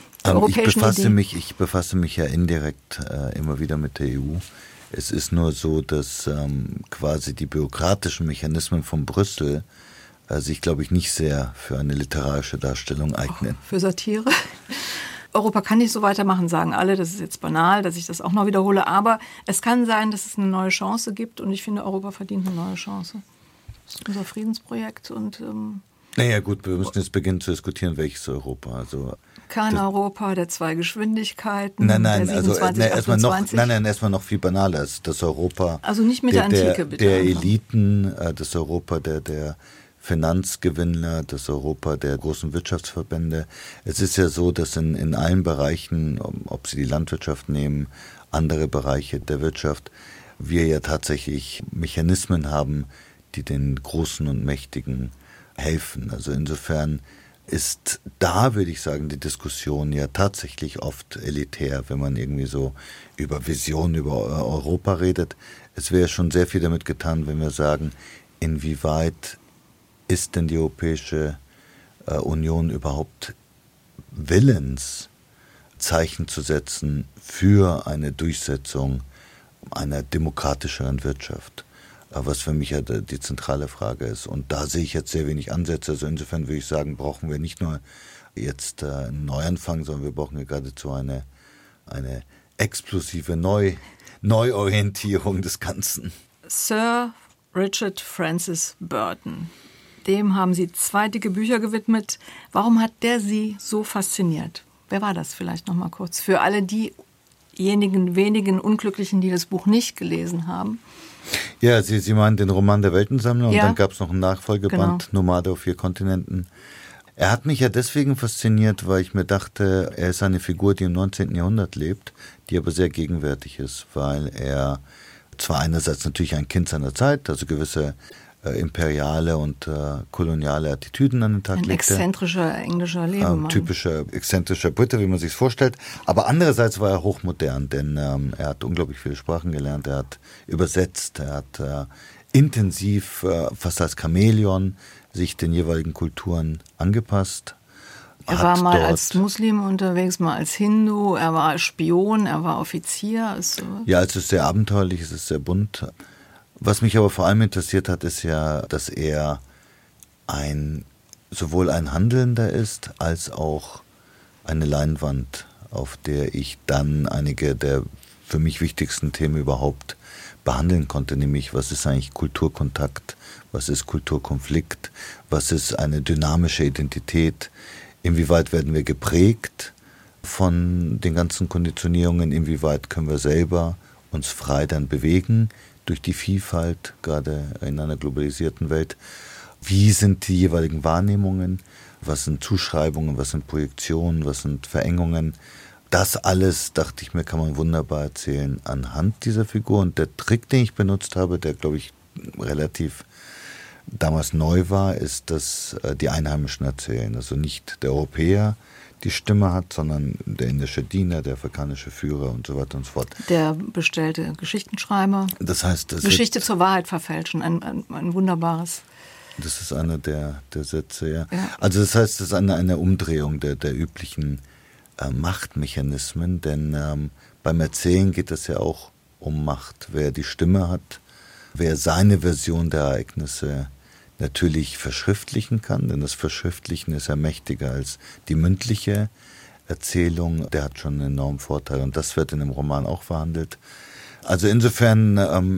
Ich befasse mich ja indirekt immer wieder mit der EU. Es ist nur so, dass quasi die bürokratischen Mechanismen von Brüssel sich, glaube ich, nicht sehr für eine literarische Darstellung eignen. Für Satire? Europa kann nicht so weitermachen, sagen alle. Das ist jetzt banal, dass ich das auch noch wiederhole. Aber es kann sein, dass es eine neue Chance gibt. Und ich finde, Europa verdient eine neue Chance. Das ist unser Friedensprojekt. Und naja gut, wir müssen jetzt beginnen zu diskutieren, welches Europa. Also kein Europa der zwei Geschwindigkeiten. Nein, der 27, erstmal noch viel banaler. Das Europa also nicht mit der Antike, bitte. Der Eliten, das Europa der Finanzgewinnler, das Europa der großen Wirtschaftsverbände. Es ist ja so, dass in allen Bereichen, ob Sie die Landwirtschaft nehmen, andere Bereiche der Wirtschaft, wir ja tatsächlich Mechanismen haben, die den Großen und Mächtigen helfen. Also insofern ist da, würde ich sagen, die Diskussion ja tatsächlich oft elitär, wenn man irgendwie so über Visionen über Europa redet. Es wäre schon sehr viel damit getan, wenn wir sagen, inwieweit ist denn die Europäische Union überhaupt willens, Zeichen zu setzen für eine Durchsetzung einer demokratischeren Wirtschaft? Was für mich ja die zentrale Frage ist. Und da sehe ich jetzt sehr wenig Ansätze. Also insofern würde ich sagen, brauchen wir nicht nur jetzt einen Neuanfang, sondern wir brauchen ja geradezu eine explosive Neuorientierung des Ganzen. Sir Richard Francis Burton. Dem haben Sie 2 dicke Bücher gewidmet. Warum hat der Sie so fasziniert? Wer war das vielleicht noch mal kurz? Für alle diejenigen wenigen Unglücklichen, die das Buch nicht gelesen haben. Ja, Sie meinen den Roman Der Weltensammler, und dann gab es noch einen Nachfolgeband, genau. Nomade auf 4 Kontinenten. Er hat mich ja deswegen fasziniert, weil ich mir dachte, er ist eine Figur, die im 19. Jahrhundert lebt, die aber sehr gegenwärtig ist, weil er zwar einerseits natürlich ein Kind seiner Zeit, also gewisse imperiale und koloniale Attitüden an den Tag legte. Ein exzentrischer englischer Lebemann. Typischer exzentrischer Brite, wie man sich vorstellt. Aber andererseits war er hochmodern, denn er hat unglaublich viele Sprachen gelernt, er hat übersetzt, er hat intensiv, fast als Chamäleon, sich den jeweiligen Kulturen angepasst. Er war mal als Muslim unterwegs, mal als Hindu, er war Spion, er war Offizier. Ja, es ist sehr abenteuerlich, es ist sehr bunt. Was mich aber vor allem interessiert hat, ist ja, dass er sowohl ein Handelnder ist, als auch eine Leinwand, auf der ich dann einige der für mich wichtigsten Themen überhaupt behandeln konnte, nämlich was ist eigentlich Kulturkontakt, was ist Kulturkonflikt, was ist eine dynamische Identität, inwieweit werden wir geprägt von den ganzen Konditionierungen, inwieweit können wir selber uns frei dann bewegen durch die Vielfalt, gerade in einer globalisierten Welt. Wie sind die jeweiligen Wahrnehmungen? Was sind Zuschreibungen? Was sind Projektionen? Was sind Verengungen? Das alles, dachte ich mir, kann man wunderbar erzählen anhand dieser Figur. Und der Trick, den ich benutzt habe, der, glaube ich, relativ damals neu war, ist, dass die Einheimischen erzählen. Also nicht der Europäer die Stimme hat, sondern der indische Diener, der afrikanische Führer und so weiter und so fort. Der bestellte Geschichtenschreiber. Das heißt, Geschichte zur Wahrheit verfälschen, ein wunderbares. Das ist einer der Sätze, ja. Also das heißt, das ist eine Umdrehung der üblichen Machtmechanismen, denn beim Erzählen geht es ja auch um Macht. Wer die Stimme hat, wer seine Version der Ereignisse natürlich verschriftlichen kann, denn das Verschriftlichen ist ja mächtiger als die mündliche Erzählung, der hat schon einen enormen Vorteil, und das wird in dem Roman auch verhandelt. Also insofern,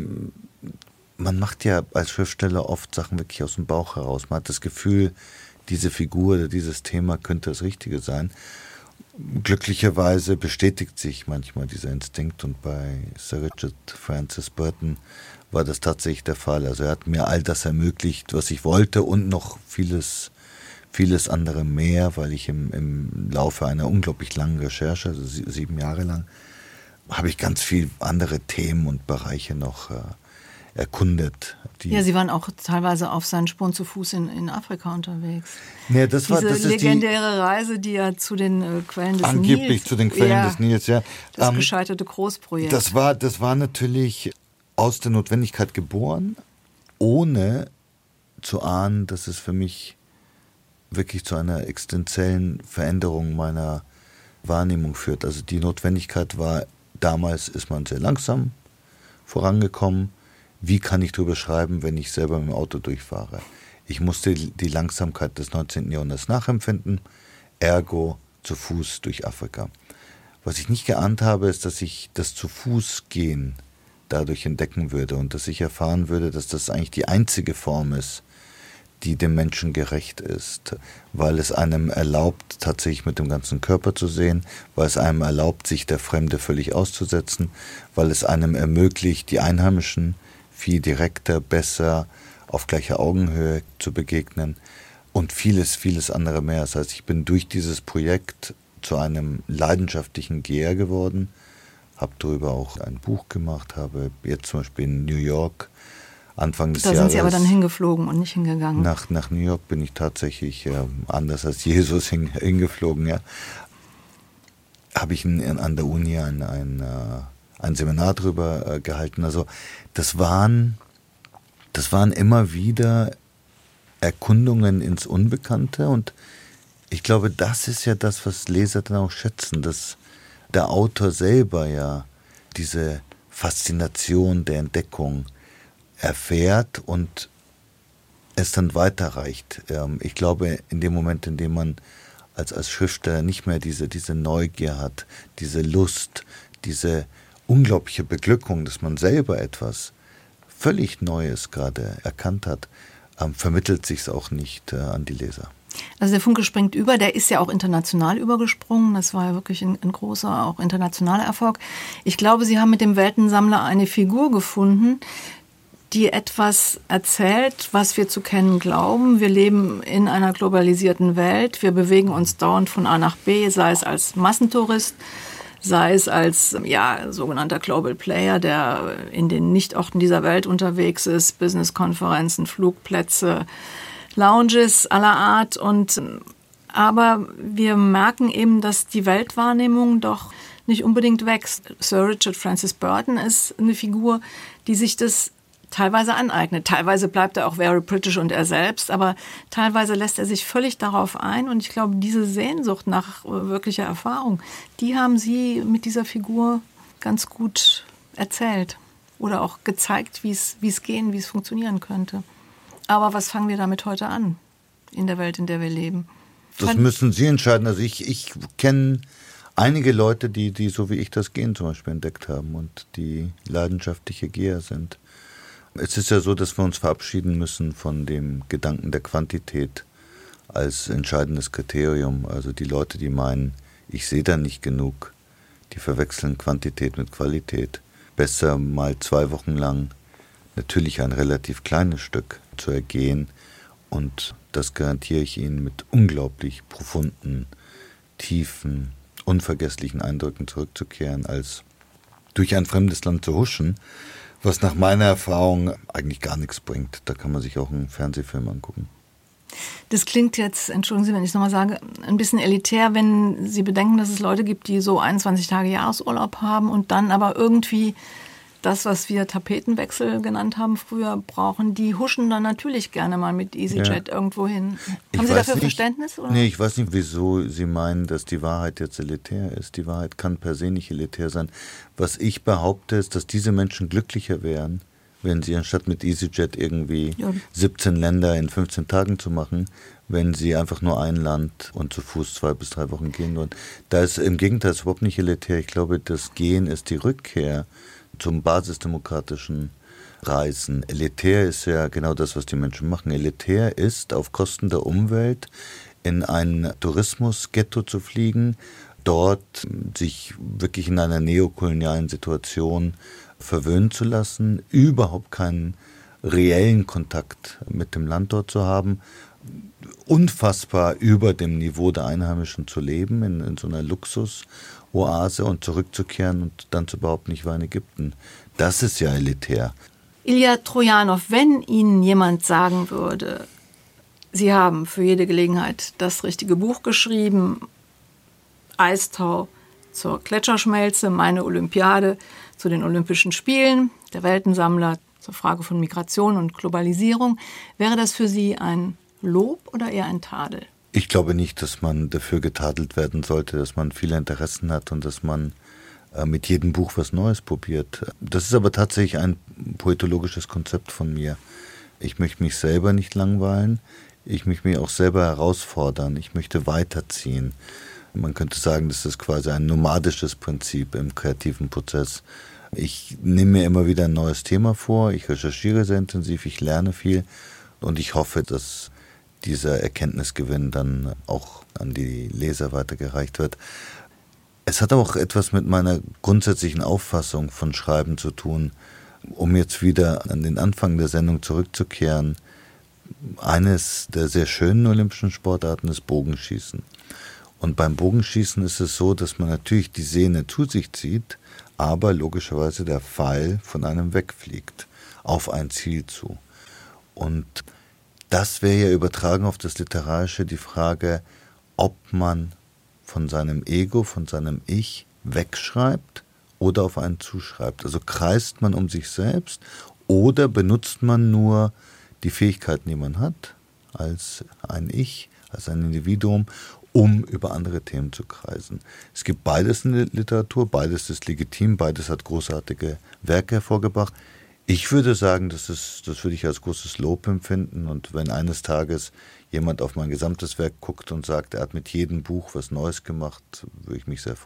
man macht ja als Schriftsteller oft Sachen wirklich aus dem Bauch heraus. Man hat das Gefühl, diese Figur oder dieses Thema könnte das Richtige sein. Glücklicherweise bestätigt sich manchmal dieser Instinkt, und bei Sir Richard Francis Burton war das tatsächlich der Fall. Also er hat mir all das ermöglicht, was ich wollte, und noch vieles andere mehr, weil ich im Laufe einer unglaublich langen Recherche, also 7 Jahre lang, habe ich ganz viele andere Themen und Bereiche noch erkundet. Sie waren auch teilweise auf seinen Spuren zu Fuß in Afrika unterwegs. Nee, das legendäre Reise, die ja zu den Quellen des Nils. Angeblich zu den Quellen des Nils, ja. Das gescheiterte Großprojekt. Das war natürlich aus der Notwendigkeit geboren, ohne zu ahnen, dass es für mich wirklich zu einer existenziellen Veränderung meiner Wahrnehmung führt. Also die Notwendigkeit war, damals ist man sehr langsam vorangekommen. Wie kann ich darüber schreiben, wenn ich selber mit dem Auto durchfahre? Ich musste die Langsamkeit des 19. Jahrhunderts nachempfinden, ergo zu Fuß durch Afrika. Was ich nicht geahnt habe, ist, dass ich das zu Fuß gehen dadurch entdecken würde und dass ich erfahren würde, dass das eigentlich die einzige Form ist, die dem Menschen gerecht ist, weil es einem erlaubt, tatsächlich mit dem ganzen Körper zu sehen, weil es einem erlaubt, sich der Fremde völlig auszusetzen, weil es einem ermöglicht, die Einheimischen viel direkter, besser, auf gleicher Augenhöhe zu begegnen und vieles, vieles andere mehr. Das heißt, ich bin durch dieses Projekt zu einem leidenschaftlichen Geher geworden, habe darüber auch ein Buch gemacht, habe jetzt zum Beispiel in New York Anfang des Jahres... Da sind Sie aber dann hingeflogen und nicht hingegangen. Nach New York bin ich tatsächlich, anders als Jesus, hingeflogen. Ja. Habe ich an der Uni ein Seminar darüber gehalten. Also das waren immer wieder Erkundungen ins Unbekannte, und ich glaube, das ist ja das, was Leser dann auch schätzen, dass der Autor selber ja diese Faszination der Entdeckung erfährt und es dann weiterreicht. Ich glaube, in dem Moment, in dem man als Schriftsteller nicht mehr diese Neugier hat, diese Lust, diese unglaubliche Beglückung, dass man selber etwas völlig Neues gerade erkannt hat, vermittelt sich es auch nicht an die Leser. Also der Funke springt über, der ist ja auch international übergesprungen. Das war ja wirklich ein großer, auch internationaler Erfolg. Ich glaube, Sie haben mit dem Weltensammler eine Figur gefunden, die etwas erzählt, was wir zu kennen glauben. Wir leben in einer globalisierten Welt. Wir bewegen uns dauernd von A nach B, sei es als Massentourist, sei es als sogenannter Global Player, der in den Nichtorten dieser Welt unterwegs ist, Businesskonferenzen, Flugplätze, Lounges aller Art. Aber wir merken eben, dass die Weltwahrnehmung doch nicht unbedingt wächst. Sir Richard Francis Burton ist eine Figur, die sich das teilweise aneignet. Teilweise bleibt er auch very British und er selbst, aber teilweise lässt er sich völlig darauf ein. Und ich glaube, diese Sehnsucht nach wirklicher Erfahrung, die haben Sie mit dieser Figur ganz gut erzählt oder auch gezeigt, wie es gehen, wie es funktionieren könnte. Aber was fangen wir damit heute an, in der Welt, in der wir leben? Das müssen Sie entscheiden. Also ich kenne einige Leute, die so wie ich das Gehen zum Beispiel entdeckt haben und die leidenschaftliche Geher sind. Es ist ja so, dass wir uns verabschieden müssen von dem Gedanken der Quantität als entscheidendes Kriterium. Also die Leute, die meinen, ich sehe da nicht genug, die verwechseln Quantität mit Qualität. Besser mal 2 Wochen lang natürlich ein relativ kleines Stück zu ergehen und das garantiere ich Ihnen mit unglaublich profunden, tiefen, unvergesslichen Eindrücken zurückzukehren, als durch ein fremdes Land zu huschen, was nach meiner Erfahrung eigentlich gar nichts bringt. Da kann man sich auch einen Fernsehfilm angucken. Das klingt jetzt, entschuldigen Sie, wenn ich es nochmal sage, ein bisschen elitär, wenn Sie bedenken, dass es Leute gibt, die so 21 Tage Jahresurlaub haben und dann aber irgendwie das, was wir Tapetenwechsel genannt haben früher, brauchen. Die huschen dann natürlich gerne mal mit EasyJet irgendwo hin. Haben Sie dafür Verständnis? Oder? Nee, ich weiß nicht, wieso Sie meinen, dass die Wahrheit jetzt elitär ist. Die Wahrheit kann per se nicht elitär sein. Was ich behaupte, ist, dass diese Menschen glücklicher wären, wenn sie anstatt mit EasyJet irgendwie 17 Länder in 15 Tagen zu machen, wenn sie einfach nur ein Land und zu Fuß 2 bis 3 Wochen gehen würden. Da ist im Gegenteil ist überhaupt nicht elitär. Ich glaube, das Gehen ist die Rückkehr zum basisdemokratischen Reisen. Elitär ist ja genau das, was die Menschen machen. Elitär ist, auf Kosten der Umwelt in ein Tourismusghetto zu fliegen, dort sich wirklich in einer neokolonialen Situation verwöhnen zu lassen, überhaupt keinen reellen Kontakt mit dem Land dort zu haben, unfassbar über dem Niveau der Einheimischen zu leben, in so einer Luxusoase und zurückzukehren und dann zu behaupten, ich war in Ägypten. Das ist ja elitär. Ilja Trojanow, wenn Ihnen jemand sagen würde, Sie haben für jede Gelegenheit das richtige Buch geschrieben, Eistau zur Gletscherschmelze, meine Olympiade zu den Olympischen Spielen, der Weltensammler zur Frage von Migration und Globalisierung, wäre das für Sie ein Lob oder eher ein Tadel? Ich glaube nicht, dass man dafür getadelt werden sollte, dass man viele Interessen hat und dass man mit jedem Buch was Neues probiert. Das ist aber tatsächlich ein poetologisches Konzept von mir. Ich möchte mich selber nicht langweilen, ich möchte mich auch selber herausfordern, ich möchte weiterziehen. Man könnte sagen, das ist quasi ein nomadisches Prinzip im kreativen Prozess. Ich nehme mir immer wieder ein neues Thema vor, ich recherchiere sehr intensiv, ich lerne viel und ich hoffe, dass dieser Erkenntnisgewinn dann auch an die Leser weitergereicht wird. Es hat auch etwas mit meiner grundsätzlichen Auffassung von Schreiben zu tun, um jetzt wieder an den Anfang der Sendung zurückzukehren. Eines der sehr schönen olympischen Sportarten ist Bogenschießen. Und beim Bogenschießen ist es so, dass man natürlich die Sehne zu sich zieht, aber logischerweise der Pfeil von einem wegfliegt, auf ein Ziel zu. Und das wäre ja übertragen auf das Literarische die Frage, ob man von seinem Ego, von seinem Ich wegschreibt oder auf einen zuschreibt. Also kreist man um sich selbst oder benutzt man nur die Fähigkeiten, die man hat, als ein Ich, als ein Individuum, um über andere Themen zu kreisen. Es gibt beides in der Literatur, beides ist legitim, beides hat großartige Werke hervorgebracht. Ich würde sagen, das würde ich als großes Lob empfinden und wenn eines Tages jemand auf mein gesamtes Werk guckt und sagt, er hat mit jedem Buch was Neues gemacht, würde ich mich sehr freuen.